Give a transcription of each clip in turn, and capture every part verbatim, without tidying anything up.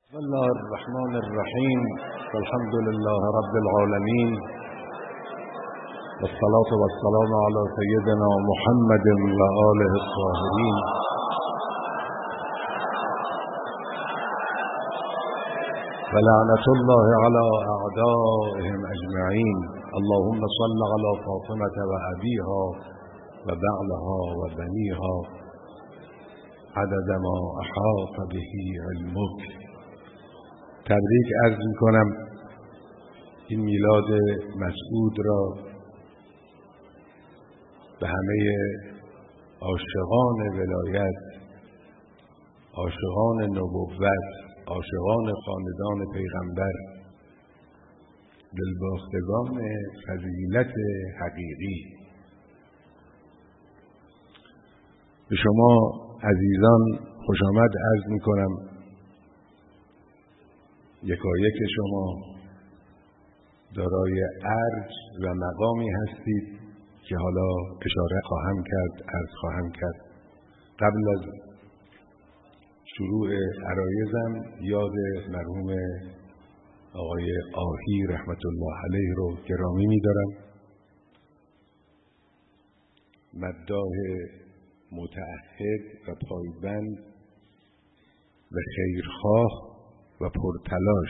بسم الله الرحمن الرحیم الحمد لله رب العالمین والصلاة والسلام على سيدنا محمد وآله الطاهرين. ولعنة الله على أعدائهم أجمعين. اللهم صل على فاطمة وأبيها وبعلها وبنيها عدد ما أحاط به علمك. تبریک عرض میکنم این میلاد مسعود را به همه عاشقان ولایت، عاشقان نبوت، عاشقان خاندان پیغمبر، دلباختگان فضیلت حقیقی. به شما عزیزان خوش آمد عرض میکنم. یکایک شما دارای ارج و مقامی هستید که حالا اشاره خواهم کرد، عرض خواهم کرد. قبل از شروع عرایزم یاد مرحوم آقای آهی رحمت الله علیه رو گرامی می‌دارم. مداح متعهد و پایبند و خیرخواه و پرتلاش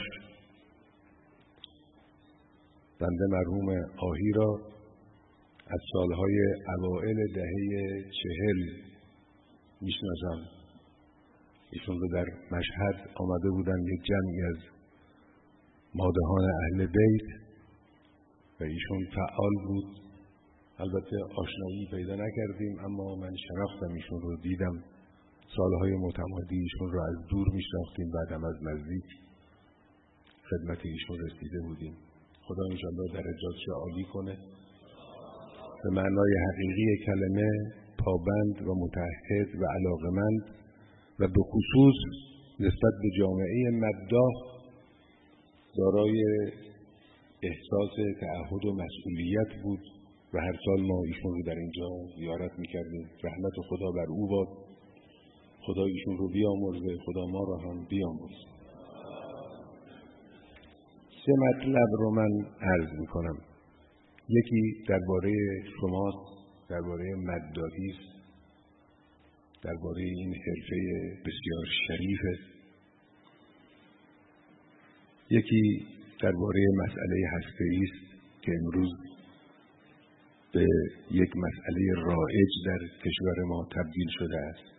بنده مرحوم آهی را از سالهای اوائل دهه چهل میشناسم. ایشون رو در مشهد آمده بودن یک جمعی از مادحان اهل بیت و ایشون فعال بود. البته آشنایی پیدا نکردیم اما من شناختم ایشون رو، دیدم سالهای متمادی ایشون رو از دور میشناختیم، بعدم از نزدیک خدمت ایشون رسیده بودیم. خدا انشاءالله درجاتش عالی کنه. به معنای حقیقی کلمه پابند و متعهد و علاقمند و به خصوص نسبت به جامعه مداح دارای احساس تعهد و مسئولیت بود و هر سال ما ایشون رو در اینجا زیارت میکردیم. رحمت خدا بر او باد. خدا ایشون رو بیامرزه، خدا ما رو هم بیامرزه. سه مطلب رو من عرض میکنم. یکی درباره شماست، درباره مداحی است، درباره این حرفه بسیار شریفه. یکی درباره مسئله هسته‌ای است که امروز به یک مسئله رایج در کشور ما تبدیل شده است.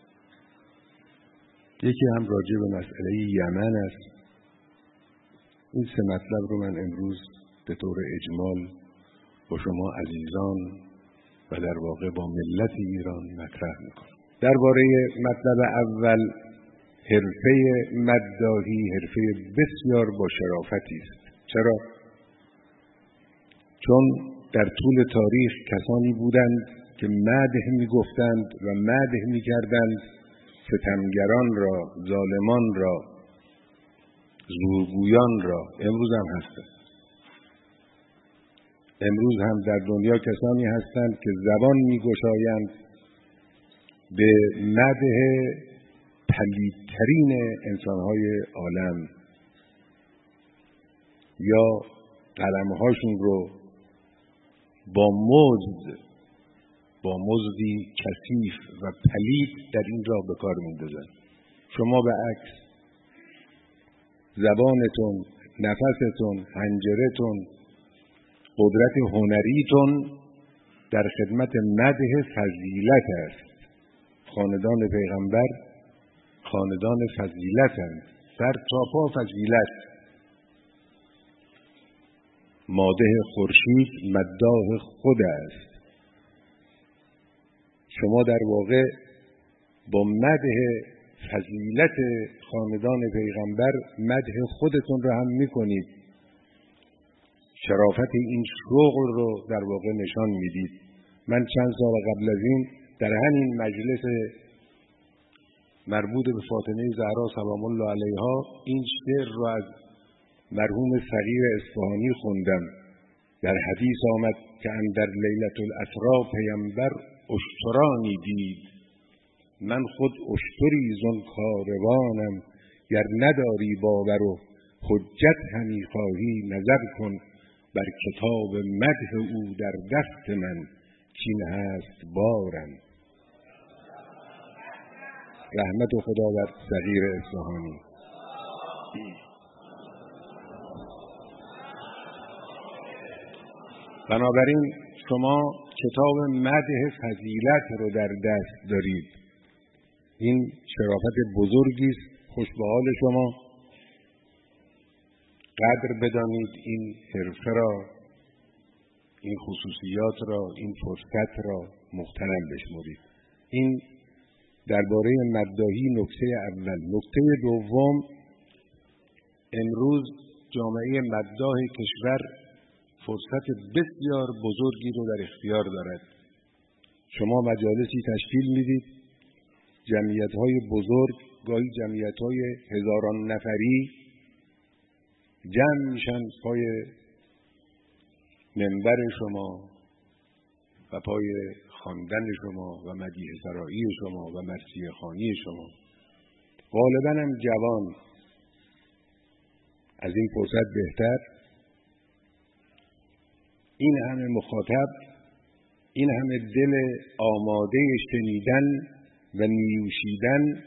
یکی هم راجع به مسئله یمن است. این سه مطلب رو من امروز به طور اجمال با شما عزیزان و در واقع با ملت ایران مطرح میکنم. درباره مطلب اول، حرفه مداحی حرفه بسیار با شرافتی است. چرا؟ چون در طول تاریخ کسانی بودند که مدح میگفتند و مدح میکردند ستمگران را، ظالمان را، زورگویان را. امروز هم هستند. امروز هم در دنیا کسانی هستند که زبان میگشایند به مدح پلیدترین انسانهای عالم یا قلمهاشون رو با مزد با مزدی کثیف و پلید در این راه به کار میندازن. شما به عکس زبانتون، نفستون، حنجرتون، قدرت هنریتون در خدمت مدح فضیلت است. خاندان پیغمبر خاندان فضیلتند، سر تا پا فضیلت. مادح خورشید مداح خود است. شما در واقع با مدح فضیلت خاندان پیغمبر مدح خودتون رو هم میکنید. شرافت این شغل رو در واقع نشان میدید. من چند سال قبل از این در همین مجلس مربوط به فاطمه زهرا سلام الله علیها این شعر رو از مرحوم صغیر اصفهانی خوندم. در حدیث آمد که اندر لیلة الاسری پیامبر اشترانی دید، من خود اشتری زن کاروانم گر نداری باور و حجت همی خواهی، نظر کن بر کتاب مدح او در دست من، کین هست بارم. رحمت و خدا بر صغیر اصفهانی. بنابراین شما کتاب مدح فضیلت رو در دست دارید. این شرافت بزرگی است. خوش به حال شما. قدر بدانید این حرفه را، این خصوصیات را، این فرصت را مغتنم بشمرید. این درباره مداحی نکته اول. نکته دوم، امروز جامعه مداح کشور فرصت بسیار بزرگی رو در اختیار دارد. شما مجالسی تشکیل میدید، جمعیت‌های بزرگ، گاهی جمعیت‌های هزاران نفری جمع میشن پای منبر شما و پای خواندن شما و مدیح سرایی شما و مرثیه خوانی شما. غالباً هم جوان. از این فرصت بهتر این همه مخاطب، این همه دل آماده شنیدن و نیوشیدن،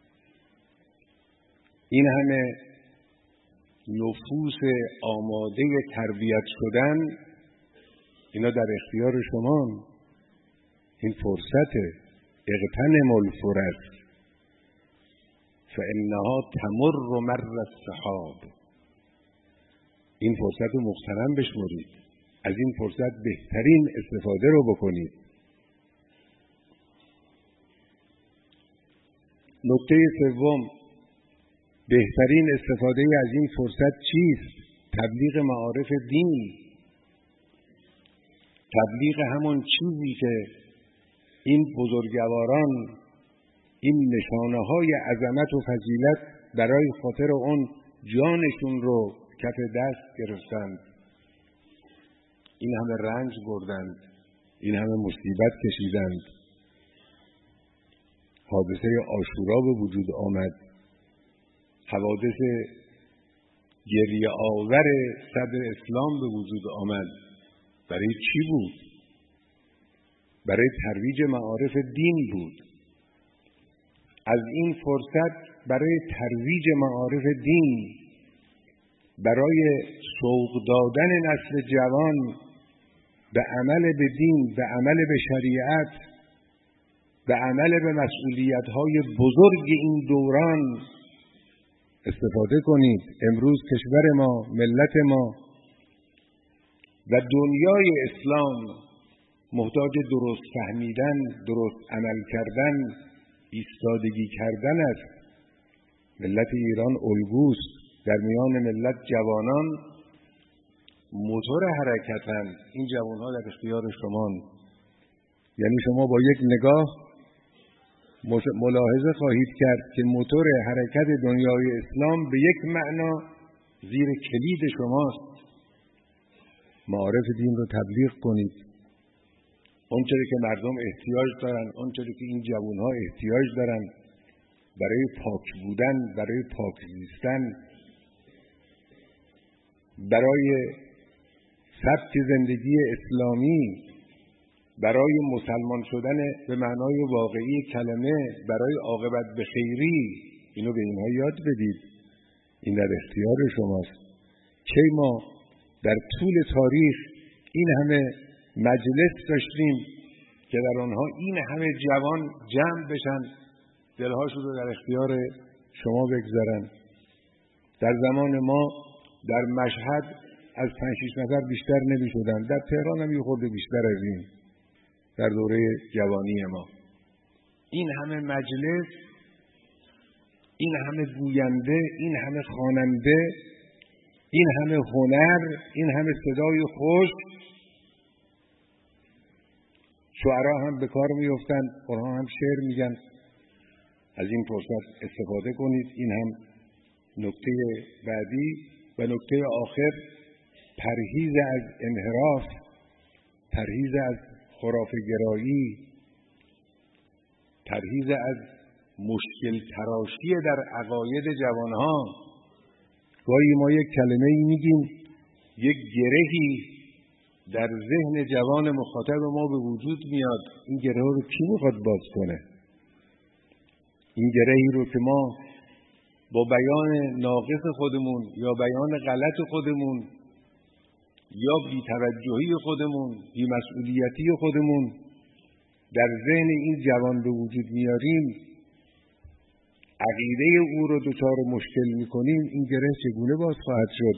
این همه نفوس آماده تربیت شدن، اینا در اختیار شما. این فرصت اغتنموا الفرص فانها تمر مر السحاب. این فرصت رو مغتنم بشمرید. از این فرصت بهترین استفاده رو بکنید. نکته سوم، بهترین استفاده از این فرصت چیست؟ تبلیغ معارف دین. تبلیغ همون چیزی که این بزرگواران این نشانه های عظمت و فضیلت برای خاطر اون جانشون رو کف دست گرفتند، این همه رنج بردند، این همه مصیبت کشیدند. حادثه عاشورا به وجود آمد، حوادث گریه آور صدر اسلام به وجود آمد. برای چی بود؟ برای ترویج معارف دین بود. از این فرصت برای ترویج معارف دین، برای سوق دادن نسل جوان به عمل به دین، به عمل به شریعت، به عمل به مسئولیت‌های بزرگ این دوران استفاده کنید. امروز کشور ما، ملت ما و دنیای اسلام محتاج درست فهمیدن، درست عمل کردن، ایستادگی کردن است. ملت ایران الگوست. در میان ملت جوانان موتور حرکتن. این جوانها در اختیار شمان. یعنی شما با یک نگاه ملاحظه خواهید کرد که موتور حرکت دنیای اسلام به یک معنا زیر کلید شماست. معارف دین رو تبلیغ کنید. اونچه که مردم احتیاج دارن، اونچه که این جوانها احتیاج دارن برای پاک بودن، برای پاک زیستن، برای سبک زندگی اسلامی، برای مسلمان شدن به معنای واقعی کلمه، برای عاقبت به خیری، اینو به اینها یاد بدید. این در اختیار شماست. که ما در طول تاریخ این همه مجلس داشتیم که در آنها این همه جوان جمع بشن، دلهاشون رو در اختیار شما بگذارن. در زمان ما در مشهد از پنج شش نفر بیشتر نمی شدن. در تهران هم یه خورده بیشتر از این در دوره جوانی ما. این همه مجلس، این همه گوینده، این همه خواننده، این همه هنر، این همه صدای خوش، شعرا هم به کار می افتند، اونها هم شعر میگن. از این فرصت استفاده کنید. این هم نکته بعدی. و نکته آخر، پرهیز از انحراف، پرهیز از خرافه گرایی، پرهیز از مشکل تراشی در عقاید جوانها. گاهی ما یک کلمه ای میگیم، یک گرهی در ذهن جوان مخاطب ما به وجود میاد. این گره رو کی میخواد باز کنه؟ این گرهی رو که ما با بیان ناقص خودمون یا بیان غلط خودمون یا بی‌توجهی خودمون، بی‌مسئولیتی خودمون در ذهن این جوان به وجود میاریم، عقیده او رو دچار مشکل میکنیم، این گره چگونه باز خواهد شد؟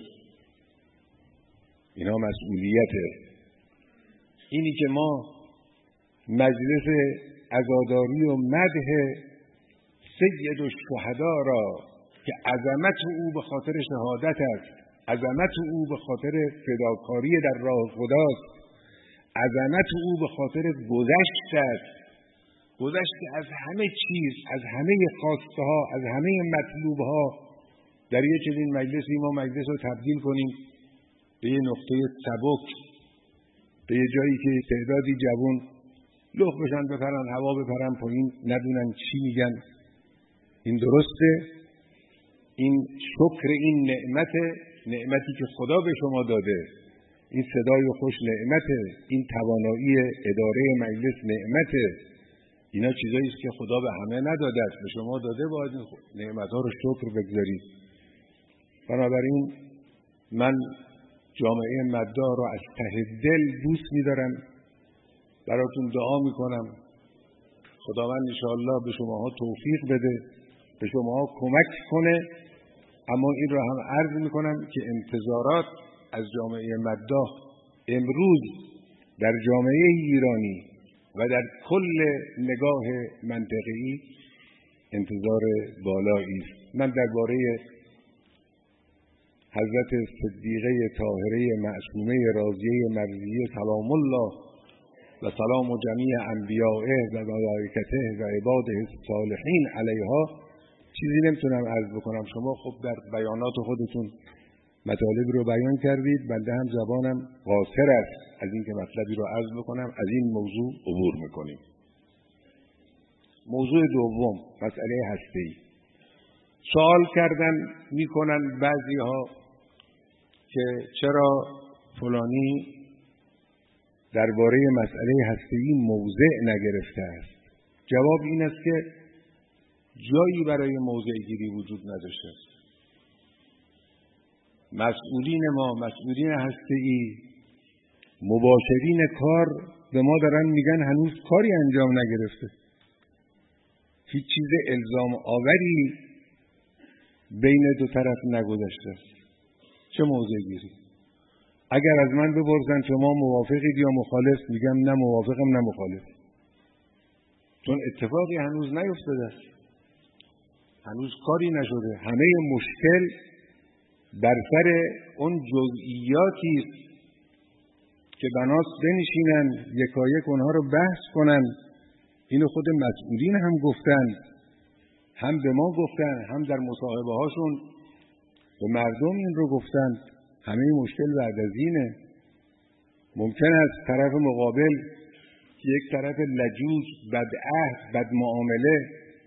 اینا مسئولیته. اینی که ما مجلس عزاداری و مدح سید الشهدا را که عظمت او به خاطر شهادت است، عظمت او به خاطر فداکاری در راه خداست، عظمت او به خاطر گذشت است، گذشت از همه چیز، از همه خواسته ها، از همه مطلوب ها. در یک چنین مجلسی ما مجلس رو تبدیل کنیم به یه نقطه سبک، به یه جایی که تعدادی جوان لخ بشن، بپرن هوا، بپرن پایین، ندونن چی میگن. این درسته؟ این شکر این نعمت، نعمتی که خدا به شما داده، این صدای خوش نعمته، این توانایی اداره مجلس نعمته. اینا چیزایی است که خدا به همه نداده است، به شما داده، باید این نعمت‌ها رو شکر بگذارید. بنابراین من جامعه مداح رو از ته دل دوست می‌دارم، براتون دعا می‌کنم خداوند انشاءالله به شماها توفیق بده، به شماها کمک کنه. اما این رو هم عرض می‌کنم که انتظارات از جامعه مداح امروز در جامعه ایرانی و در کل نگاه منطقه‌ای انتظار بالایی است. من درباره حضرت صدیقه طاهره معصومه راضیه مرضیه سلام الله و سلام و جمیع انبیائه و ملائکته و عباده الصالحین علیها چیزی نمیتونم عرض بکنم. شما خب در بیانات خودتون مطالب رو بیان کردید، بنده هم زبانم قاصر است از این که مطلبی رو عرض بکنم. از این موضوع عبور میکنیم. موضوع دوم، مسئله هسته‌ای. سوال کردن میکنن بعضی ها که چرا فلانی درباره مسئله هسته‌ای موضع نگرفته است. جواب این است که جایی برای موضع گیری وجود نداشته است. مسئولین ما، مسئولین هسته‌ای، مباشرین کار به ما دارن میگن هنوز کاری انجام نگرفته. هیچ چیز الزام آوری بین دو طرف نگذشته است. چه موضع گیری؟ اگر از من بپرسن شما موافقید یا مخالف، میگم نه موافقم نه مخالف، چون اتفاقی هنوز نیفتاده است، هنوز کاری نشده. همه مشکل بر سر اون جزئیاتی است که بناست بنشینن یکایک اونها رو بحث کنن. اینو خود مسئولین هم گفتن، هم به ما گفتن، هم در مصاحبه هاشون به مردم این رو گفتن. همه مشکل بعد از اینه. ممکن است طرف مقابل که یک طرف لجوج، بدعهد، بدمعامله،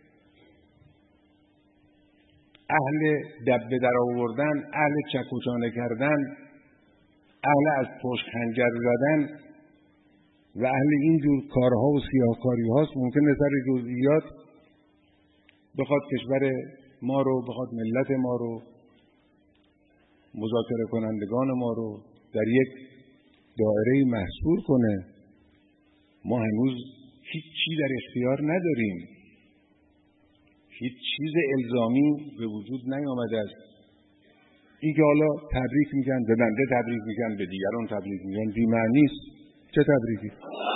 اهل دبه در آوردن، اهل چکوچانه کردن، اهل از پشت خنجر زدن و اهل این جور کارها و سیاهکاری هاست، ممکنه سر جزئیات بخواد کشور ما رو، بخواد ملت ما رو، مذاکره کنندگان ما رو در یک دایره محصور کنه. ما هنوز هیچ چی در اختیار نداریم، هیچ چیز الزامی به وجود نیامده است. این که حالا تبریک میگن، به بنده تبریک میگن، به دیگران تبریک میگن، بی معنی است. چه تبریکی؟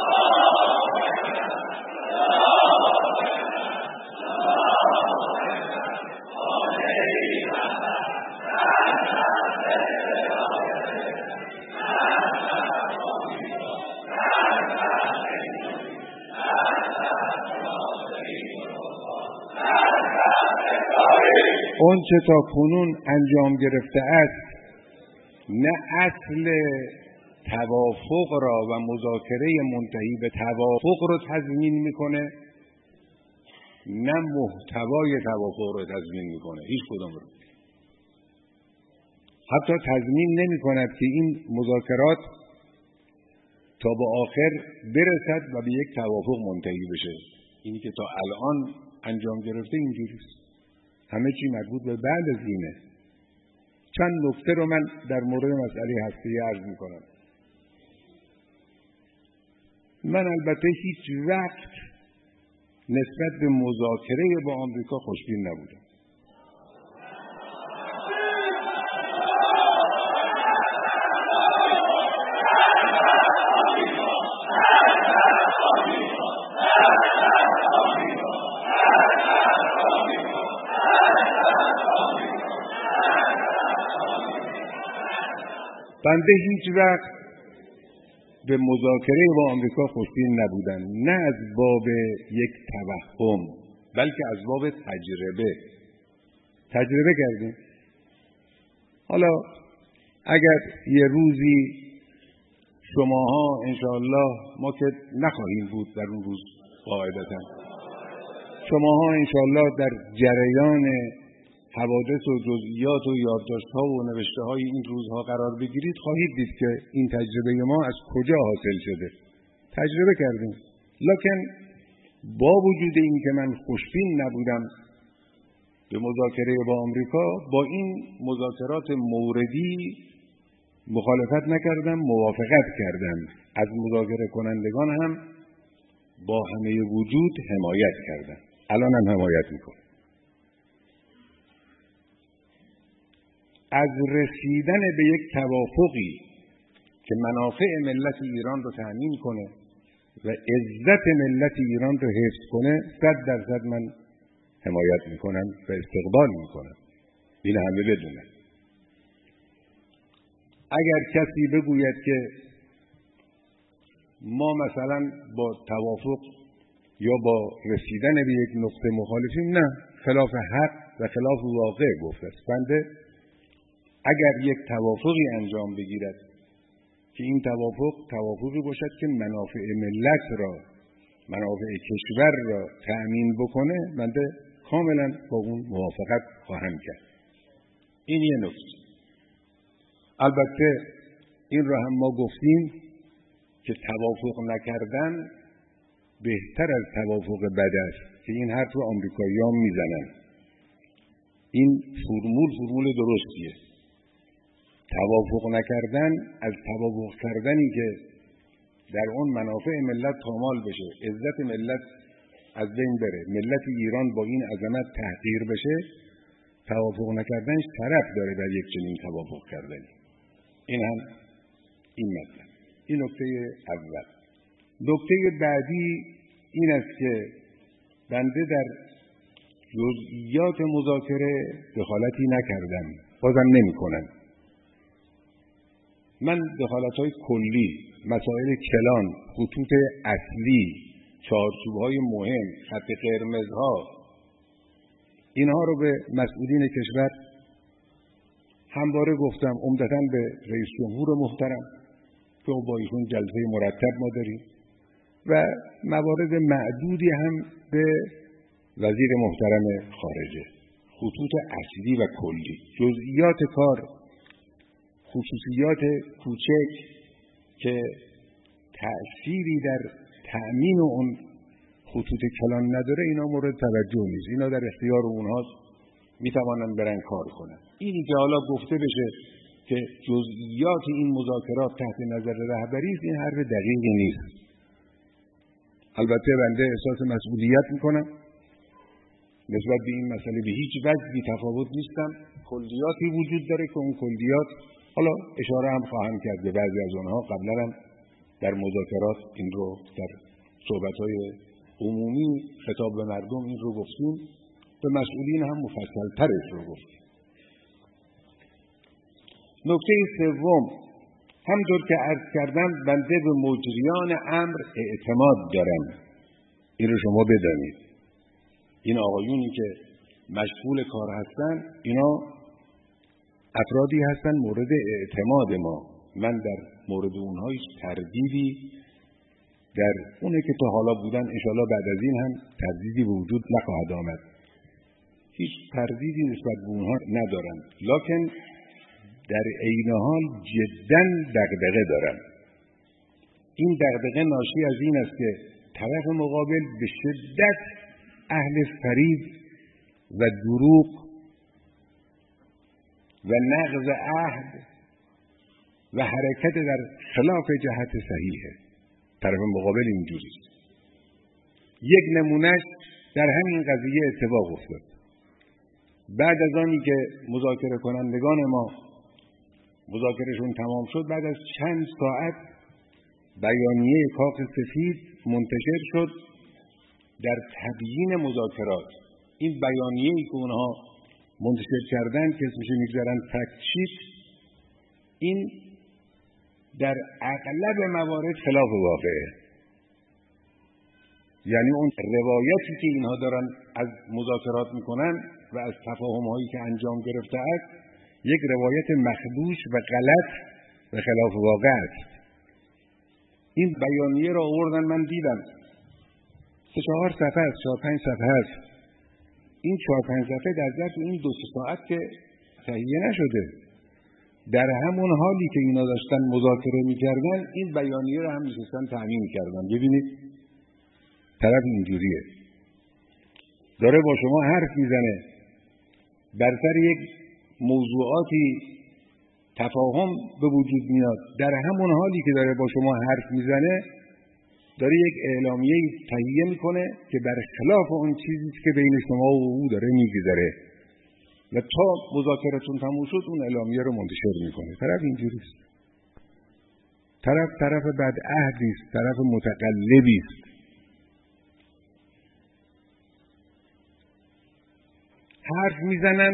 اون چه تا کنون انجام گرفته است نه اصل توافق را و مذاکره منتهی به توافق رو تضمین میکنه، نه محتوای توافق رو تضمین میکنه، هیچ کدوم رو. حتی تضمین نمی کند که این مذاکرات تا به آخر برسد و به یک توافق منتهی بشه. اینی که تا الان انجام گرفته اینجوریست، همه چی مربوط به بعد از اینه. چند نکته رو من در مورد مسئله هسته‌ای عرض میکنم. من البته هیچ وقت نسبت به مذاکره با آمریکا خوشبین نبودم. بنده هیچ وقت به مذاکره با آمریکا خوشبین نبودم، نه از باب یک توهم بلکه از باب تجربه. تجربه کردیم. حالا اگر یه روزی شماها انشاءالله، ما که نخواهیم بود در اون روز قاعدتا، شماها انشاءالله در جریان حوادث و جزئیات و یادداشت‌ها و نوشته‌های این روزها قرار بگیرید، خواهید دید که این تجربه ما از کجا حاصل شده. تجربه کردیم. لکن با وجود این که من خوشبین نبودم به مذاکره با آمریکا، با این مذاکرات موردی مخالفت نکردم، موافقت کردم. از مذاکره کنندگان هم با همه وجود حمایت کردم. الان هم حمایت میکنم. از رسیدن به یک توافقی که منافع ملت ایران رو تأمین کنه و عزت ملت ایران رو حفظ کنه، صد درصد من حمایت میکنم و استقبال میکنم. این همه بدونه. اگر کسی بگوید که ما مثلا با توافق یا با رسیدن به یک نقطه مخالفیم، نه، خلاف حق و خلاف واقع گفته است. بنده اگر یک توافقی انجام بگیرد که این توافق توافقی باشد که منافع ملت را، منافع کشور را تأمین بکنه، بنده کاملا با اون موافقت خواهم کرد. این یه نکته. البته این را هم ما گفتیم که توافق نکردن بهتر از توافق بد است، که این حرف رو آمریکایی‌ها میزنن. این فرمول فرمول درستیه. توافق نکردن از توافق کردنی که در اون منافع ملت پامال بشه، عزت ملت از بین بره، ملت ایران با این عظمت تحقیر بشه، توافق نکردنش طرف داره در یک چنین توافق کردنی. این هم این مطلب. این نکته اول. نکته بعدی این است که بنده در جزئیات مذاکره دخالتی نکردم، بازم نمی کنم. من دخالت‌های کلی، مسائل کلان، خطوط اصلی، چارچوب‌های مهم، خط قرمزها، اینها رو به مسئولین کشور همواره گفتم، عمدتاً به رئیس جمهور محترم که با ایشون جلسه مرتب ما داریم، و موارد معدودی هم به وزیر محترم خارجه. خطوط اصلی و کلی، جزئیات کار، خصوصیات کوچک که تأثیری در تأمین اون خطوط کلان نداره، اینا مورد توجه نیست. اینا در اختیار اونهاست، میتوانن برن کار کنن. اینی که حالا گفته بشه که جزئیات این مذاکرات تحت نظر رهبری است، این حرف دقیقی نیست. البته بنده احساس مسئولیت میکنم نسبت به این مسئله، به هیچ وجه بی تفاوت نیستم. کلیاتی وجود داره که اون کلیات، حالا اشاره هم خواهم کرد به بعضی از اونها، قبلا هم در مذاکرات این رو در صحبت‌های عمومی خطاب به مردم این رو گفتیم، به مسئولین هم مفصل ترش رو گفتیم. نکته سوم، همطور که عرض کردم بنده به مجریان امر اعتماد دارم. این رو شما بدانید. این آقایونی که مشغول کار هستن، اینا افرادی هستن مورد اعتماد ما. من در مورد اونها هیچ تردیدی در اونه که تا حالا بودن انشاءالله بعد از این هم تردیدی به وجود نخواهد آمد. هیچ تردیدی نسبت به اونها ندارم، لکن در عین حال جداً دغدغه دارم. این دغدغه ناشی از این است که طرف مقابل به شدت اهل فریب و دروغ و نقض عهد و حرکت در خلاف جهت صحیحه. طرف مقابل اینجوریست. یک نمونهش در همین قضیه اتفاق افتاد. بعد از آنی که مذاکره کنندگان ما مذاکرهشون تمام شد، بعد از چند ساعت بیانیه کاخ سفید منتشر شد در تبیین مذاکرات. این بیانیه‌ای که اونها منتشر کردن که اسمش میگذارن فکت شیت، این در اغلب موارد خلاف واقعه. یعنی اون روایتی که اینها دارن از مذاکرات میکنن و از تفاهم‌هایی که انجام گرفته است، یک روایت مخدوش و غلط و خلاف واقع است. این بیانیه را آوردن، من دیدم سه چهار صفحه است، چهار پنج صفحه است. این چهار پنج صفحه در ظرف این دو سه ساعت که تهیه نشده. در همون حالی که اینا داشتن مذاکره میکردن، این بیانیه را هم میشستن تامین کردن. ببینید طرف اینجوریه، داره با شما حرف میزنه، بر سر یک موضوعاتی تفاهم به وجود میاد، در همون حالی که داره با شما حرف میزنه داره یک اعلامیه تهیه میکنه که برخلاف اون چیزی که بین شما و او داره میگذره و تا مذاکرتون تموم شد اون اعلامیه رو منتشر میکنه. طرف اینجوریست. طرف طرف بدعهدی است، طرف متقلبی است. حرف میزنن،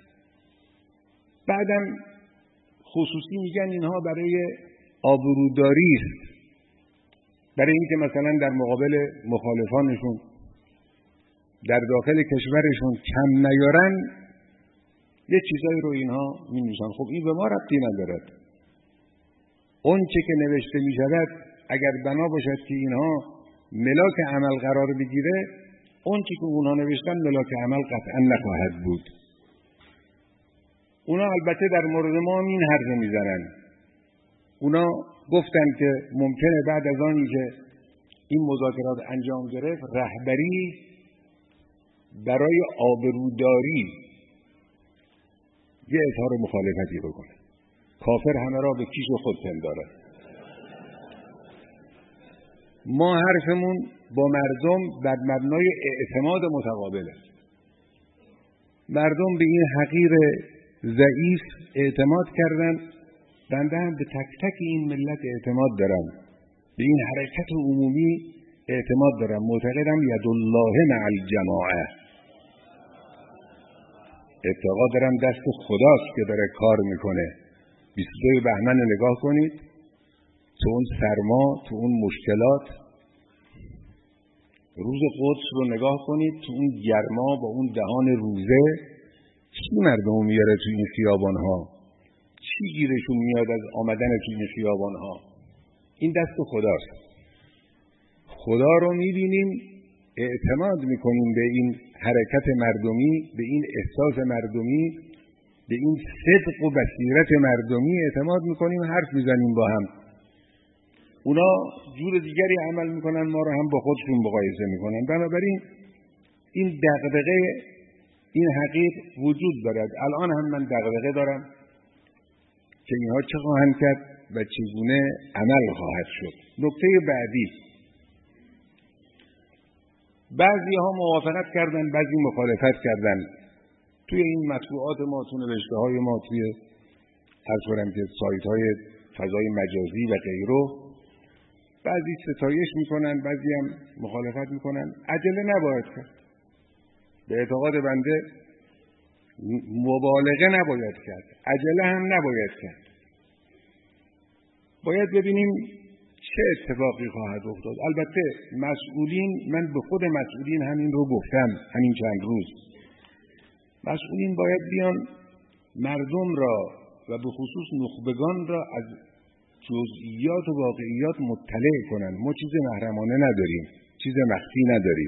بعدم خصوصی میگن اینها برای آبروداری است، برای اینکه مثلا در مقابل مخالفانشون در داخل کشورشون کم نیارن، یه چیزایی رو اینها می نویسن. خب این به ما ربطی ندارد. اون چه که نوشته می شود اگر بنا باشد که اینها ملاک عمل قرار بگیره، اون چه که اونها نوشتن ملاک عمل قطعا نخواهد بود. اونا البته در مورد ما این حرف می زنن. اونا گفتن که ممکنه بعد از آنی که این مذاکرات انجام گرفت، رهبری برای آبروداری یه اظهار مخالفتی بکنه. کافر همه را به کیش خود پندارد. ما حرفمون با مردم بر مبنای اعتماد متقابل است. مردم به این حقیر ضعیف اعتماد کردن، بنده هم به تک تک این ملت اعتماد دارم، به این حرکت عمومی اعتماد دارم. معتقدم ید الله مع الجماعه. اعتقاد دارم دست خداست که داره کار میکنه. بیست و دو بهمن نگاه کنید، تو اون سرما، تو اون مشکلات، روز قدس رو نگاه کنید، تو اون گرما با اون دهان روزه، چی مردم میاره تو این خیابان ها؟ چی گیرشون میاد از آمدن تو این خیابان ها؟ این دست خداست. خدا رو میبینیم، اعتماد میکنیم به این حرکت مردمی، به این احساس مردمی، به این صدق و بصیرت مردمی اعتماد میکنیم، حرف میزنیم با هم. اونا جور دیگری عمل میکنن، ما رو هم با خودشون مقایسه میکنن. بنابراین این دغدغه، این حقیق وجود دارد. الان هم من دغدغه دارم که اینها چه خواهند کرد و چگونه عمل خواهد شد. نکته بعدی، بعضی ها موافقت کردن، بعضی مخالفت کردن. توی این مطبوعات ما، تو نوشته های ما، توی هر طورم که سایت های فضای مجازی و غیره، بعضی ستایش میکنن، بعضی هم مخالفت میکنن. عجله نباید کرد. به اعتقاد بنده مبالغه نباید کرد، عجله هم نباید کرد. باید ببینیم چه اتفاقی خواهد افتاد. البته مسئولین، من به خود مسئولین همین رو گفتم همین چند روز، مسئولین باید بیان مردم را و به خصوص نخبگان را از جزئیات و واقعیات مطلع کنن. ما چیز محرمانه نداریم، چیز مخفی نداریم.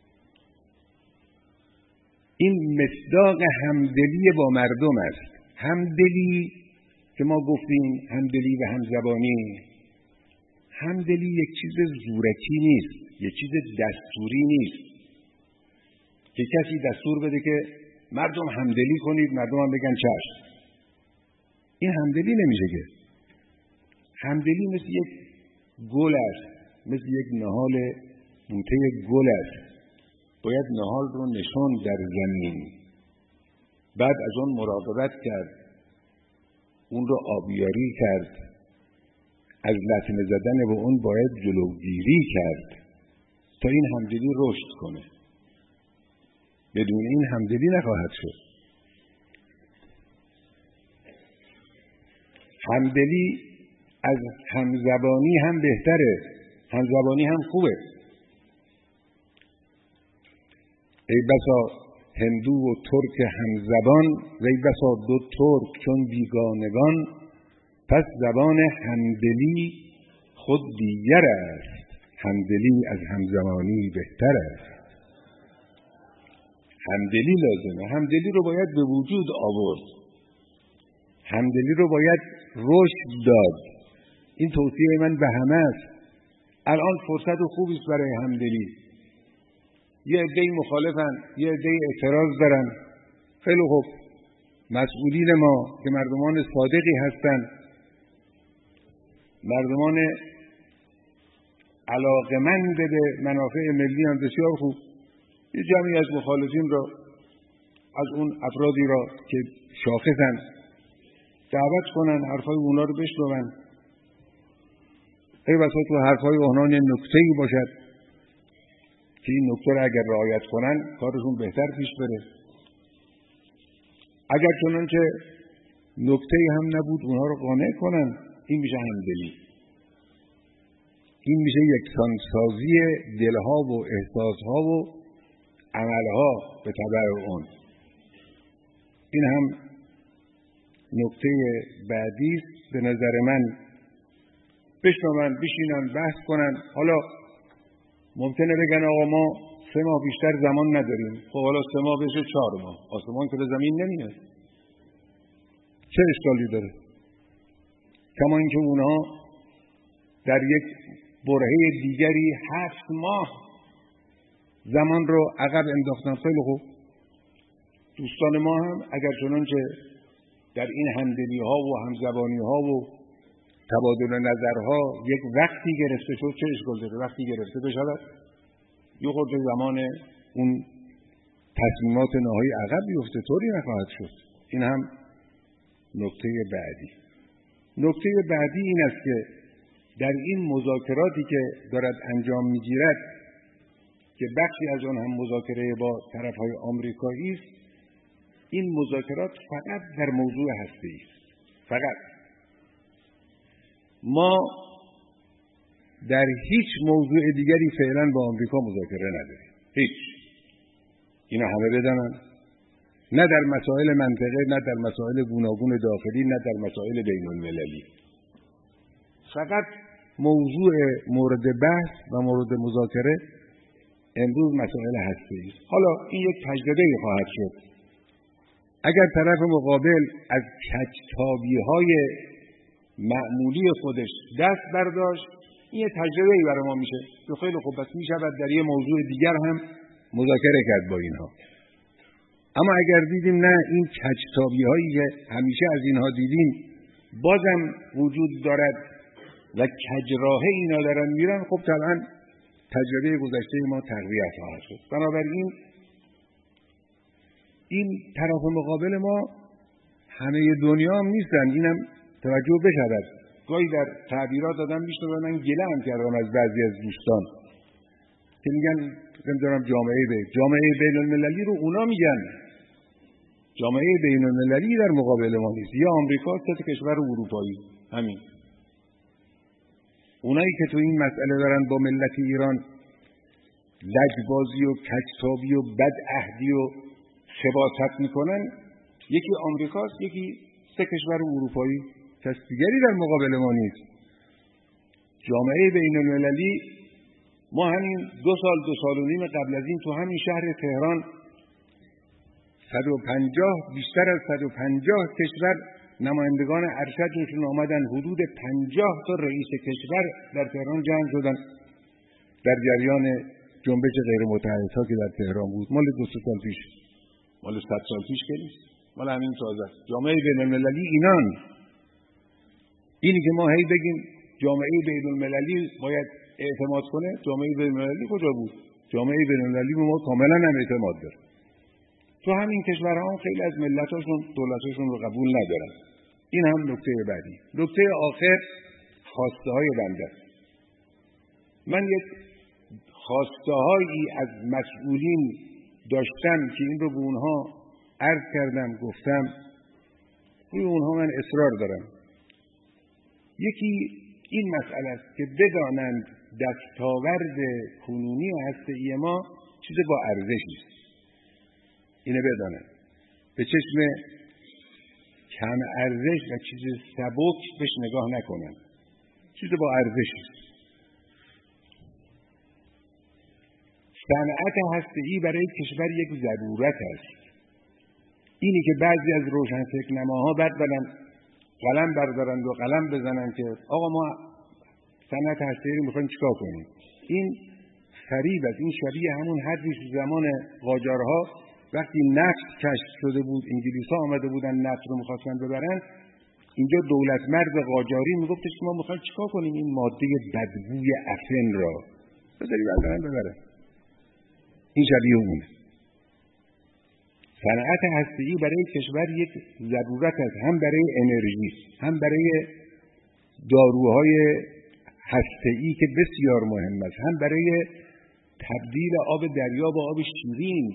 این مصداق همدلی با مردم است. همدلی که ما گفتیم همدلی و همزبانی، همدلی یک چیز زورکی نیست، یک چیز دستوری نیست که کسی دستور بده که مردم همدلی کنید، مردم هم بگن چشم. این همدلی نمیشه که. همدلی مثل یک گل است، مثل یک نهال بوته گل است. باید نهال رو نشان در زمین، بعد از اون مراقبت کرد، اون رو آبیاری کرد، از لطمه زدن به اون باید جلوگیری کرد تا این همدلی رشد کنه. بدون این همدلی نخواهد شد. همدلی از همزبانی هم بهتره، همزبانی هم خوبه. ای بسا هندو و ترک همزبان، وی بسا دو ترک چون بیگانگان، پس زبان همدلی خود دیگر است، همدلی از همزبانی بهتر است. همدلی لازمه، همدلی رو باید به وجود آورد، همدلی رو باید رشد داد. این توصیه من به همه است. الان فرصت خوبی است برای همدلی. یه عده‌ای مخالفن، یه عده‌ای اعتراض دارن. خیلی خوب، مسئولین ما که مردمان صادقی هستن، مردمان علاقمند به منافع ملی هم بسیار خوب، یه جمعی از مخالفین را، از اون افرادی را که شاخصن دعوت کنن، حرفای اونا رو بشنون. ای بسا تو حرفای اونا نکته‌ای باشد که این نکته را اگر رعایت کنن کارشون بهتر پیش بره. اگر چنانچه نکته‌ای هم نبود اونها رو قانع کنن، این میشه همدلی. این میشه یکسانسازی دلها و احساسها و عملها به تبع اون. این هم نکته بعدی است. به نظر من بشنون، بشینن، بحث کنن. حالا ممکنه بگن آقا ما سه ماه بیشتر زمان نداریم. خب حالا سه ماه بشه چهار ماه. آسمان که به زمین نمیاد. چه اشکالی داره؟ کما اینکه اونها در یک برهه دیگری هفت ماه زمان رو عقب انداختن. خیلی خوب. دوستان ما هم اگر چنانچه در این همدلی ها و همزبانی ها و تبادل نظرها یک وقتی گرفته شد، چه اشکال داره؟ وقتی گرفته بشود، یه خورده زمان اون تصمیمات نهایی عقب بیفته، طوری نخواهد شد. این هم نکته بعدی. نکته بعدی این است که در این مذاکراتی که دارد انجام میگیرد، که بخشی از آن هم مذاکره با طرفهای آمریکایی است، این مذاکرات فقط در موضوع هسته‌ای است. فقط ما در هیچ موضوع دیگری فعلا با آمریکا مذاکره نداریم. هیچ. اینا همه بدانن. نه در مسائل منطقه، نه در مسائل گوناگون داخلی، نه در مسائل بین المللی. فقط موضوع مورد بحث و مورد مذاکره امروز مسائل هسته‌ای است. حالا این یک تجربه‌ای خواهد شد. اگر طرف مقابل از کجتابی‌های معمولی خودش دست برداشت، این یک تجربه‌ای برای ما میشه که خیلی خوب است، میشود در یه موضوع دیگر هم مذاکره کرد با اینها. اما اگر دیدیم نه، این کجتابی‌هایی که همیشه از اینها دیدیم بازم وجود دارد و کجراه اینا دارن میرن، خب طبعا تجربه گذشته ما تقویت خواهد شد. بنابراین این طرف مقابل ما همه دنیا هم نیستن، اینم توجه بشود. گاهی در تعبیرات آدم میشنوه، من گله هم کردم از بعضی از دوستان که میگن نمیدونم جامعه بین جامعه بین المللی رو اونا میگن. جامعه بین المللی در مقابل ما نیست. یا آمریکا، سه کشور اروپایی، همین. اونایی که تو این مسئله دارن با ملت ایران لجبازی و کجتابی و بدعهدی و خباثت میکنن، یکی آمریکاست، یکی سه کشور اروپایی. کس دیگری در مقابل ما نیست. جامعه بین المللی ما همین دو سال دو سال و نیم قبل از این تو همین شهر تهران صد و پنجاه بیشتر از صد و پنجاه کشور نمایندگان ارشدشون آمدن. حدود پنجاه تا رئیس کشور در تهران جمع شدن در جریان جنبش غیر متحدها که در تهران بود. مال دو سال پیش، مال صد سال پیش که نیست، مال همین تازه. جامعه بین المللی اینان. اینی که ما هی بگیم جامعه بین المللی باید اعتماد کنه، جامعه بین المللی کجا بود؟ جامعه بین المللی به ما کاملا هم اعتماد داره. تو همین کشورها هم خیلی از ملتاشون دولتاشون رو قبول ندارن. این هم نکته بعدی. نکته آخر خواسته های بنده. من یک خواسته هایی از مسئولین داشتم که این رو به اونها عرض کردم، گفتم، روی اونها من اصرار دارم. یکی این مسئله است که بدانند دستاورد کنونی هسته‌ای ما چیز با ارزشی است. اینه بدانند. به چشم کم ارزش و چیز سبک بهش نگاه نکنند. چیز با ارزشی است. صنعت هسته‌ای برای کشور یک ضرورت است. اینی که بعضی از روشنفکرنماها بعد بدن قلم بردارند و قلم بزنن که آقا ما صنعت هسته‌ای رو می‌خوایم چیکار کنیم، این فریب است. این شبیه همون حرفی که زمان قاجارها وقتی نفت کشف شده بود، انگلیس‌ها آمده بودن نفت رو می‌خواستن ببرن، اینجا دولت مرد قاجاری میگفتش که ما می‌خوایم چیکار کنیم این ماده بدبوی افن را بذاری بردارن ببرن. این شبیه اونه. صنعت هسته‌ای برای کشور یک ضرورت است، هم برای انرژی، هم برای داروهای هسته‌ای که بسیار مهم است، هم برای تبدیل آب دریا با آب شیرین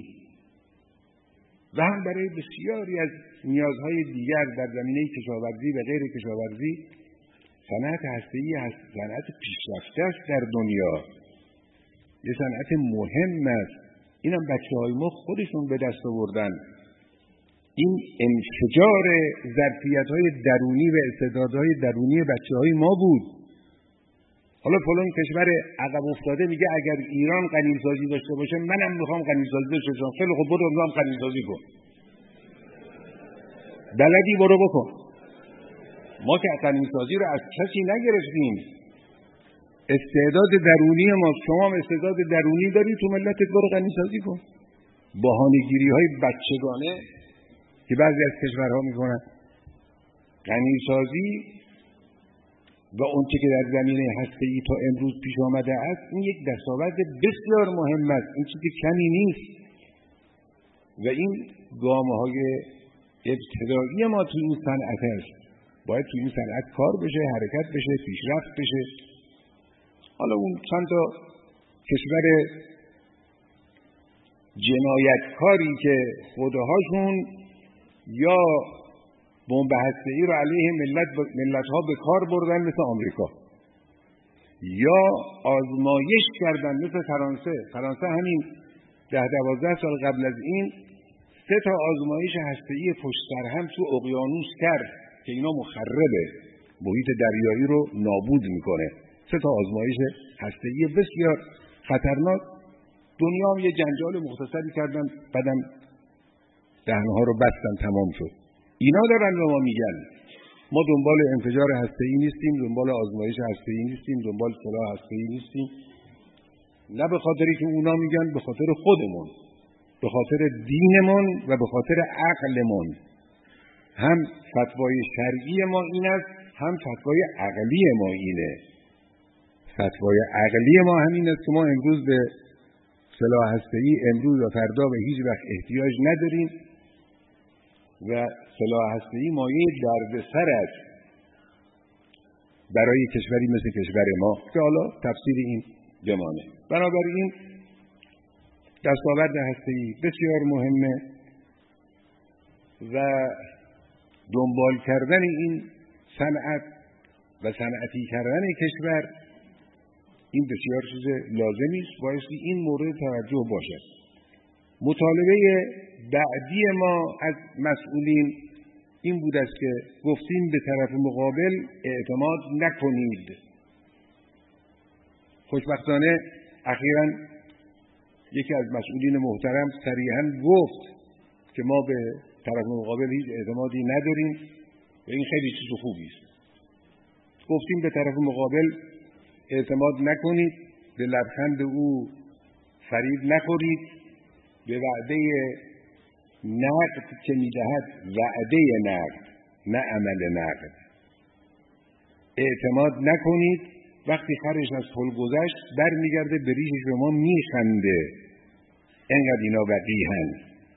و هم برای بسیاری از نیازهای دیگر در زمینه کشاورزی و غیر کشاورزی. صنعت هسته‌ای هست صنعت پیشرفته است در دنیا، یه صنعت مهم است. اینم بچه‌های ما خودشون به دست آوردن. این انفجار ظرفیت‌های درونی و استعدادهای درونی بچه‌های ما بود. حالا فلان کشور عقب افتاده میگه اگر ایران غنیسازی داشته باشه منم میخوام غنیسازی داشته باشم. خیلی خب برو هم غنیسازی کن. بلدی برو بکن. ما که غنیسازی رو از کسی نگرفتیم. استعداد درونی ما، شما هم استعداد درونی داری، تو ملتت برو غنیسازی کن. بهانه‌گیری‌های بچگانه که بعضی از کشورها میکنن. غنیسازی و اون چه که در زمینه هسته‌ای تا امروز پیش آمده است، این یک دستاورد بسیار مهم است. این چیزی کمی نیست و این گام‌های ابتدایی ما تو این صنعت است. باید تو این صنعت کار بشه، حرکت بشه، پیشرفت بشه. حالا اون چند تا کشور جنایتکاری که خودهاشون یا بمب هسته‌ای رو علیه ملت ملت‌ها به کار بردن مثل آمریکا، یا آزمایش کردن مثل فرانسه. فرانسه همین ده دوازده سال قبل از این سه تا آزمایش هسته‌ای پشت سر هم تو اقیانوس کرد که اینا مخربه، محیط دریایی رو نابود میکنه. سه تا آزمایش هسته‌ای بسیار خطرناک. دنیا هم یه جنجال مختصری کردن، بعدم دهنها رو بستن، تمام شد. اینا دارن به ما میگن ما دنبال انفجار هسته‌ای نیستیم، دنبال آزمایش هسته‌ای نیستیم، دنبال سلاح هسته‌ای نیستیم. نه به خاطری که اونا میگن، به خاطر خودمون، به خاطر دینمون و به خاطر عقلمون. هم فتوای شرعی ما این است، هم فتوای عقلی ما اینه. فتوای عقلی ما همین است که ما امروز به سلاح هسته‌ای امروز و فردا به هیچ وقت احتیاج نداریم و سلاح هسته‌ای مایه دردسر است برای کشوری مثل کشور ما که حالا تفسیر این بمانه. بنابراین دستاورد هسته‌ای بسیار مهمه و دنبال کردن این صنعت و صنعتی کردن کشور این بسیار چیز لازمی است. بایستی این مورد توجه باشد. مطالبه بعدی ما از مسئولین این بود است که گفتیم به طرف مقابل اعتماد نکنید. خوشبختانه اخیراً یکی از مسئولین محترم صریحاً گفت که ما به طرف مقابل هیچ اعتمادی نداریم و این خیلی چیز خوبی است. گفتیم به طرف مقابل اعتماد نکنید، به لبخند او فریب نخورید، به وعده نقد که میدهد وعده نقد نه عمل نقد اعتماد نکنید. وقتی خرش از پل گذشت برمیگرده به ریش شما میخنده. اینقدر اینا وقیحن.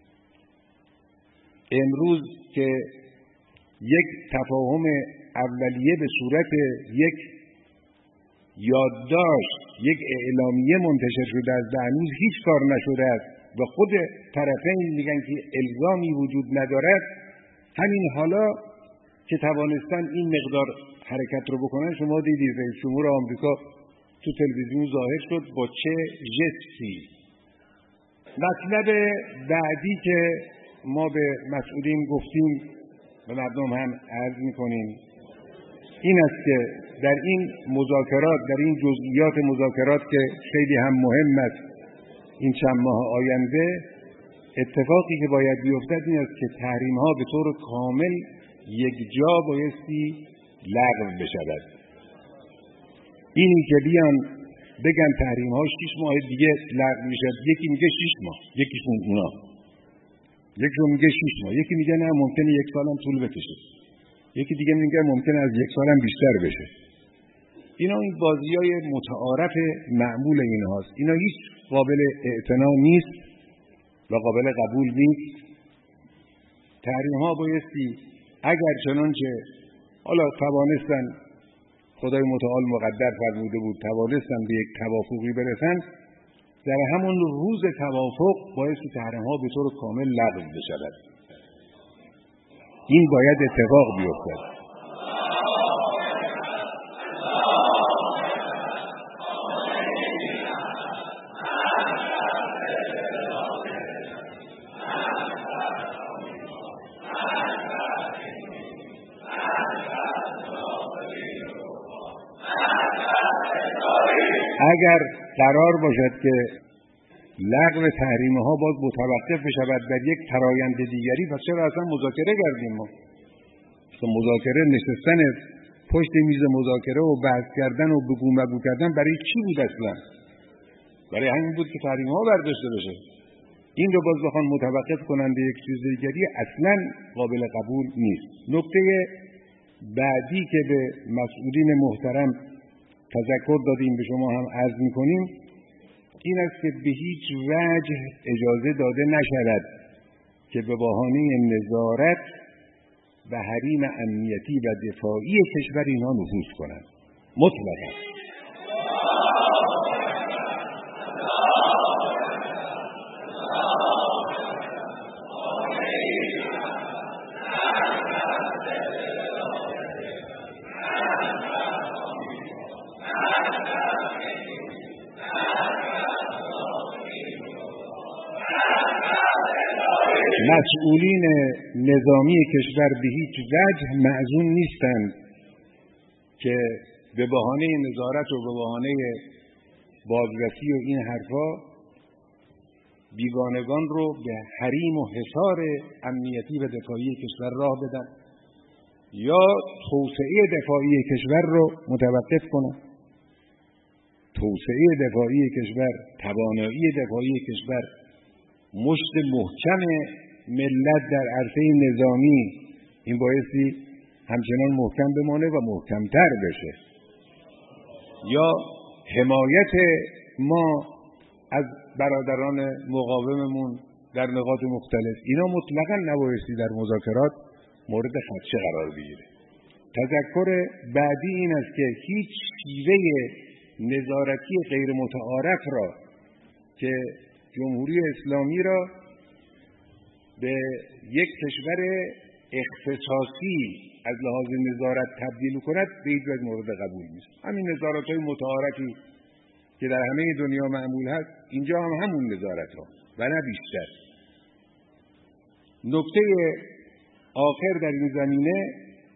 امروز که یک تفاهم اولیه به صورت یک یادداشت، یک اعلامیه منتشر شده است و هنوز هیچ کار نشده است و خود طرفین میگن که الزامی وجود ندارد، همین حالا که توانستن این مقدار حرکت رو بکنن، شما دیدید رئیس جمهور آمریکا تو تلویزیون ظاهر شد با چه ژستی. مطلب بعدی که ما به مسئولین گفتیم و مردم هم عرض میکنیم این است که در این مذاکرات، در این جزئیات مذاکرات که خیلی هم مهم است این چند ماه آینده، اتفاقی که باید بیفتد این است که تحریم ها به طور کامل یک جا بایستی لغو بشود. اینی که بیان بگن تحریم ها شش ماه دیگه لغو میشه، یکی میگه شش ماه، یکیشون اونا یکیشون میگه شش ماه، یکی میگه نه ممکنه یک سال هم طول بکشه، یکی دیگه میگه ممکنه از یک سال هم بیشتر بشه. اینا این بازیای متعارف معمول اینهاست. اینا هیچ قابل اعتنا نیست و قابل قبول نیست. تحریم ها بایستی اگر چنانچه حالا توانستن، خدای متعال مقدر فرموده بود، توانستن به یک توافقی برسن، در همون روز توافق بایستی تحریم ها به طور کامل لغو بشود. این باید اتفاق بیفتد. اگر قرار باشد که لغو تحریم ها باز متوقف بشود در یک فرآیند دیگری، پس چرا اصلا مذاکره کردیم؟ ما اصلا مذاکره، نشستن پشت میز مذاکره و بحث کردن و بگو مگو کردن برای چی بود اصلا؟ برای همین بود که تحریم ها برداشته بشه. این رو باز بخوان متوقف کنند یک چیز دیگری اصلا قابل قبول نیست. نکته بعدی که به مسئولین محترم تذکر دادیم، به شما هم عرض میکنیم، این است که به هیچ وجه اجازه داده نشود که به بهانه نظارت و حریم امنیتی و دفاعی کشور اینها نفوذ کنند. مطلقاً. مسئولین نظامی کشور به هیچ وجه معزون نیستند که به بهانه نظارت و به بهانه بازرسی و این حرفا بیگانگان رو به حریم و حصار امنیتی و دفاعی کشور راه بدن یا توسعه دفاعی کشور رو متوقف کنن. توسعه دفاعی کشور، توانایی دفاعی کشور، مشت محکم ملت در عرصه نظامی، این بایستی همچنان محکم بمانه و محکمتر بشه. یا حمایت ما از برادران مقاوممون در نقاط مختلف، اینا مطلقاً نبایستی در مذاکرات مورد خدشه قرار بگیره. تذکر بعدی این است که هیچ شیوه نظارتی غیر متعارف را که جمهوری اسلامی را به یک کشور اختصاصی از لحاظ نظارت تبدیل کند به هیچ وجه مورد قبول نیست. همین نظارت‌های متعارفی که در همه دنیا معمول هست، اینجا هم همون نظارت‌ها و نه بیشتر. نکته آخر در این زمینه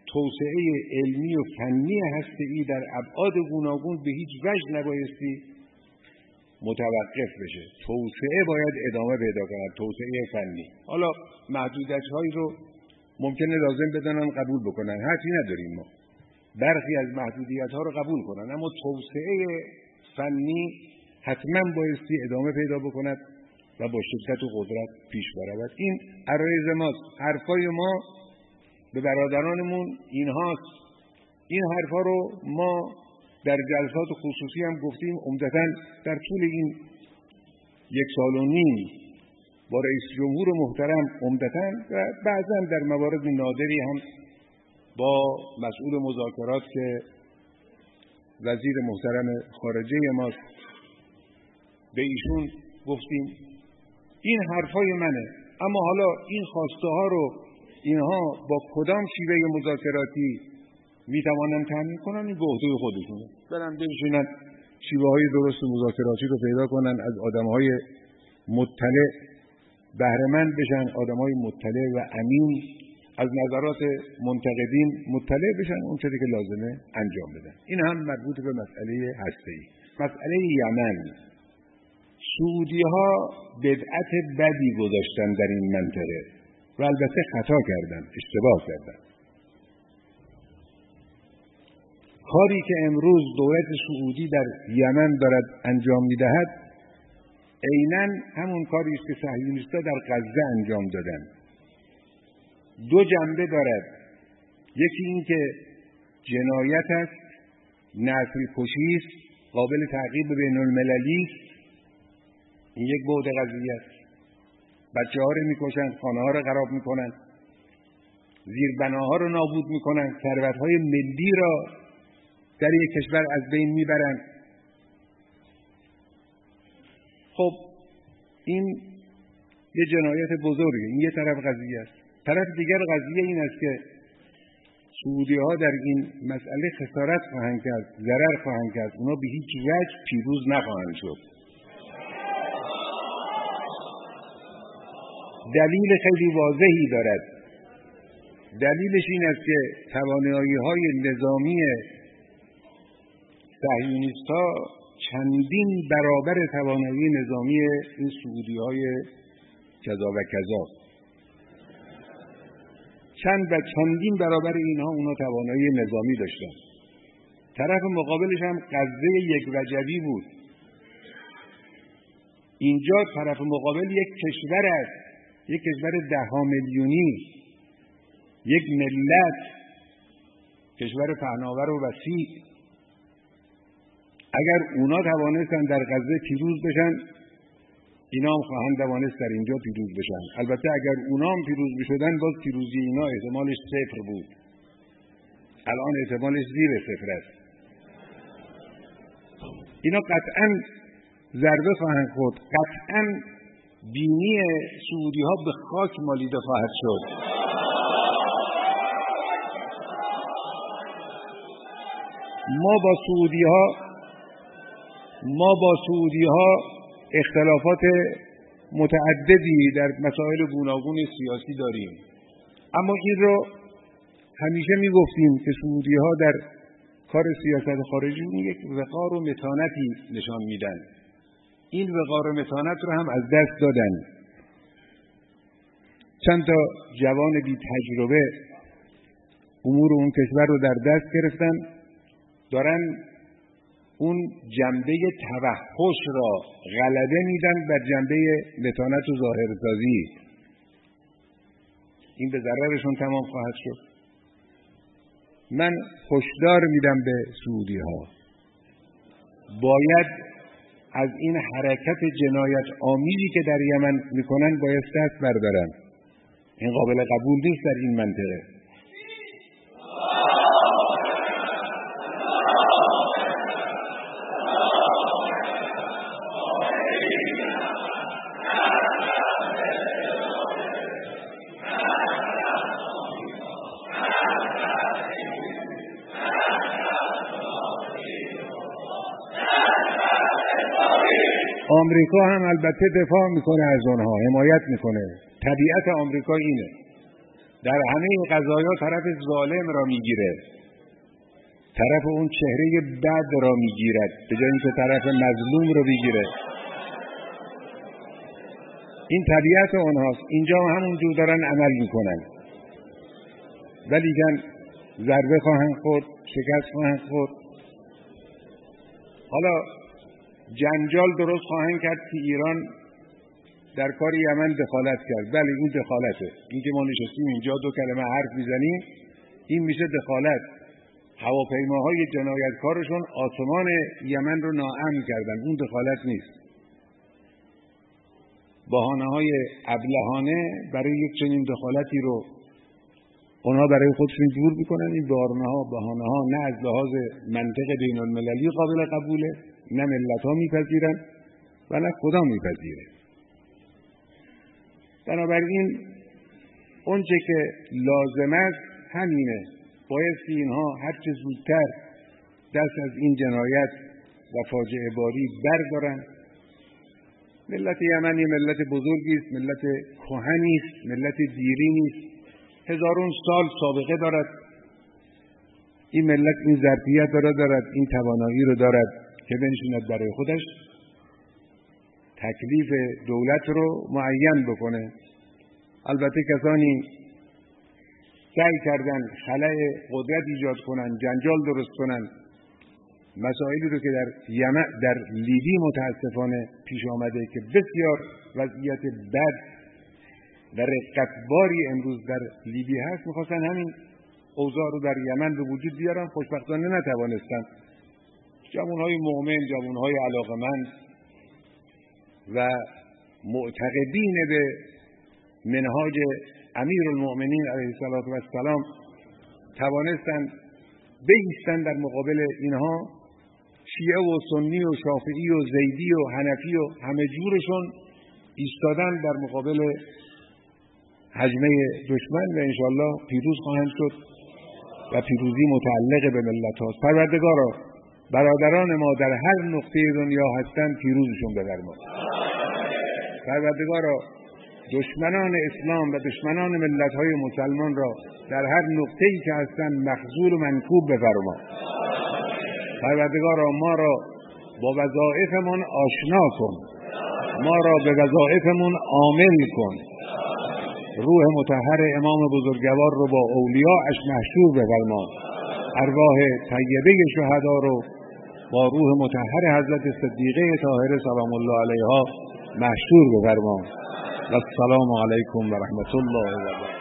توسعه علمی و فنی هسته‌ای در ابعاد گوناگون به هیچ وجه نبایستی متوقف بشه. توسعه باید ادامه پیدا کند، توسعه فنی. حالا محدودیت‌هایی رو ممکنه لازم بدانن قبول بکنن، حرفی نداریم ما برخی از محدودیت‌ها رو قبول کنن، اما توسعه فنی حتما بایستی ادامه پیدا بکند و با شدت و قدرت پیش برود. این عرایض ماست، حرفای ما به برادرانمون اینهاست. این حرفا رو ما در جلسات خصوصی هم گفتیم، عمدتاً در طول این یک سال و نیم با رئیس جمهور محترم عمدتاً و بعضاً در موارد نادری هم با مسئول مذاکرات که وزیر محترم خارجه ماست به ایشون گفتیم این حرفای منه، اما حالا این خواسته ها رو اینها با کدام شیوه مذاکراتی میتوانن تامین کنن، این به عهده خودشونه. برن بنشینن شیوه های درست مذاکراتی رو پیدا کنن، از آدم های مطلع بهره مند بشن، آدم های مطلع و امین، از نظرات منتقدین مطلع بشن، اون چیزی که لازمه انجام بدن. این هم مربوط به مسئله هسته‌ای. مسئله یمن، سعودی ها بدعت بدی گذاشتن در این منطقه و البته خطا کردن، اشتباه کردن. کاری که امروز دولت سعودی در یمن دارد انجام می‌دهد عیناً همون کاری است که صهیونیست‌ها در غزه انجام دادن. دو جنبه دارد، یکی این که جنایت است، نسل کشی است، قابل تعقیب بین المللی است، این یک بعد قضیه است. بچه ها رو میکشن، خانه ها رو خراب میکنن، زیربناها رو نابود میکنن، ثروت های ملی را در یک کشور از بین میبرن. خب این یه جنایت بزرگه، این یه طرف قضیه است. طرف دیگر قضیه این است که سعودی ها در این مسئله خسارت خواهند کرد، ضرر خواهند کرد، اونا به هیچ وجه پیروز نخواهند شد. دلیل خیلی واضحی دارد. دلیلش این است که توانایی‌های نظامی صهیونیست‌ها چندین برابر توانایی نظامی این سعودی‌های کذا و کذا، چند و چندین برابر اینها اونا توانایی نظامی داشتن. طرف مقابلش هم غزه یک وجبی بود. اینجا طرف مقابل یک کشور است، یک کشور ده ها میلیونی، یک ملت، کشور پهناور و وسیع. اگر اونا توانستن در غزه پیروز بشن، اینا هم خواهند توانست در اینجا پیروز بشن. البته اگر اونا هم پیروز بشدن، باز پیروزی اینا احتمالش صفر بود. الان احتمالش زیر صفر است. اینا قطعاً ضربه خواهند خورد، قطعاً بینی سعودی ها به خاک مالیده خواهد شد. ما با سعودی ها ما با سعودی ها اختلافات متعددی در مسائل گوناگون سیاسی داریم، اما این رو همیشه می گفتیم که سعودی ها در کار سیاست خارجی یک وقار و متانتی نشان میدن. این وقار و متانت رو هم از دست دادن. چند تا جوان بی تجربه امور اون کشور رو در دست گرفتن، دارن اون جنبه توحش را غلبه میدن بر جنبه متانت و ظاهرسازی. این به ضررشون تمام خواهد شد. من هشدار میدم به سعودی ها، باید از این حرکت جنایت آمیزی که در یمن میکنن باید دست بردارن. این قابل قبول نیست در این منطقه. آمریکا هم البته دفاع میکنه از اونها، حمایت میکنه. طبیعت آمریکا اینه. در همه قضایا طرف ظالم را میگیره، طرف اون چهره بد را میگیرد به جای اینکه طرف مظلوم رو بگیره. این طبیعت اونهاست. اینجا همون جور دارن عمل میکنن، ولی کن ضربه خواهند خورد، شکست خواهند خورد. حالا جنجال درست خواهند کرد که ایران در کار یمن دخالت کرد. بله این دخالته. این که ما نشستیم اینجا دو کلمه حرف میزنیم این میشه دخالت. هواپیماهای جنایتکارشون آسمان یمن رو ناامن کردن، اون دخالت نیست. بهانه‌های ابلهانه برای یک چنین دخالتی رو اونها برای خودشون دور میکنن. این بهانه‌ها بهانه‌ها نه از لحاظ منطق بین المللی قابل قبوله، نه ملت‌ها میپذیرن و نه خدا میپذیره. بنابراین اون چه که لازم است همینه، بایستی اینها هرچه زودتر دست از این جنایت و فاجعه باری بردارن. ملت یمن یه ملت بزرگی است، ملت کهنی است، ملت دیرینی است، هزارون سال سابقه دارد. این ملت این ظرفیت را دارد، این توانایی رو دارد که بنشیند برای خودش تکلیف دولت رو معین بکنه. البته کسانی سعی کردن خلأ قدرت ایجاد کنن، جنجال درست کنن، مسائلی رو که در یمن در لیبی متاسفانه پیش آمده که بسیار وضعیت بد و رقتباری امروز در لیبی هست، میخواستن همین اوضاع رو در یمن به وجود بیارن. خوشبختانه نتوانستن. جوانهای مؤمن، جوانهای علاقمند و معتقدین به منهاج امیرالمؤمنین علیه السلام توانستن بایستن در مقابل اینها. شیعه و سنی و شافعی و زیدی و حنفی و همه جورشون ایستادن در مقابل هجمه دشمن و انشالله پیروز خواهند شد و پیروزی متعلق به ملت هاست. پروردگارا برادران ما در هر نقطه دنیا هستند پیروزشون بفرما. پروردگارا دشمنان اسلام و دشمنان ملت های مسلمان را در هر نقطه‌ای که هستند مخذول و منکوب بفرما. پروردگارا ما را با وظایفمون آشنا کن، ما را به وظایفمون عامل کن. روح مطهر امام بزرگوار رو با اولیاءش محشور بفرما. ارواح طیبه شهدا رو با روح مطهر حضرت صدیقه طاهره سلام الله علیها محشور بفرما. و السلام علیکم و رحمت الله و برکاته.